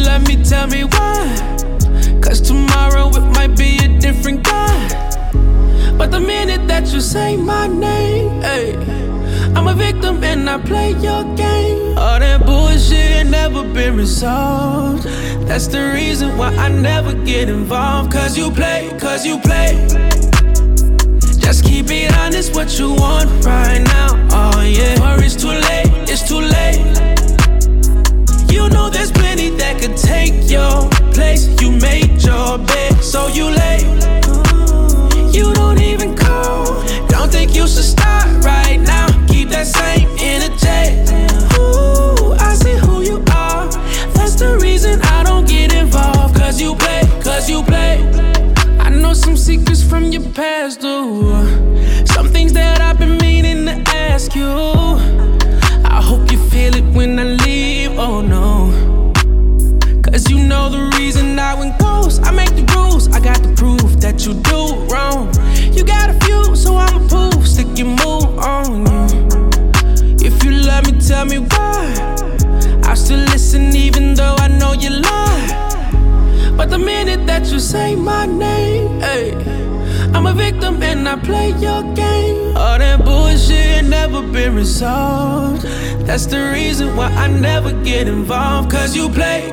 love me, tell me why. Cause tomorrow it might be a different guy. But the minute that you say my name, hey, I'm a victim and I play your game. All that bullshit ain't never been resolved. That's the reason why I never get involved. Cause you play. Just keep it honest, what you want right now. Oh yeah, or it's too late. You know there's plenty that could take your place. You made your bed, so you late. You don't even call. Don't think you should start right now. Keep that same energy. Ooh, I see who you are. That's the reason I don't get involved. Cause you play. I know some secrets from your past, though. Some things that I've been meaning to ask you. I hope you feel it when I leave, oh no. Cause you know the reason I went ghost. I make the rules, I got the proof that you do wrong. You got a few, so I'ma prove. Stick your move on you. If you love me, tell me why. I'll still listen even though I know you lie. But the minute that you say my name, hey, I'm a victim and I play your game. All that bullshit ain't never been resolved. That's the reason why I never get involved. Cause you play.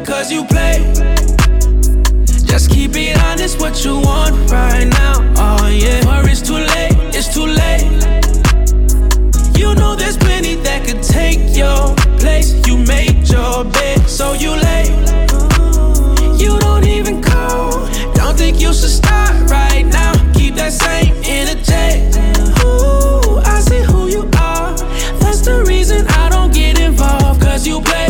Just keep it honest, what you want right now. Oh yeah, or it's too late. You know there's plenty that could take your place. You made your bed, so you late. You don't even call. Don't think you should start right now. Keep that same energy. Ooh, I see who you are. That's the reason I don't get involved. Cause you play.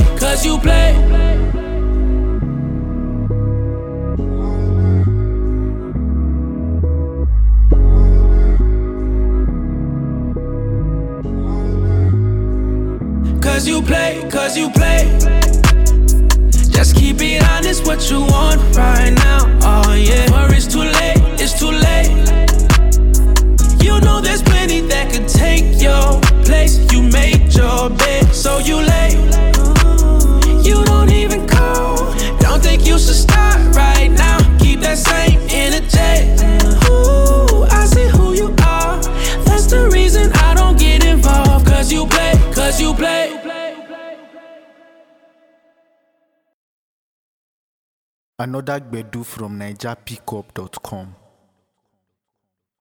Cause you play. Just keep it honest, what you want right now. Oh yeah, or it's too late. You know there's plenty that could take your place. You made your bed, so you late. You don't even call. Don't think you should start right now. Keep that same energy. Ooh, I see who you are. That's the reason I don't get involved. Cause you play. Another Gbedu from NigerPickup.com.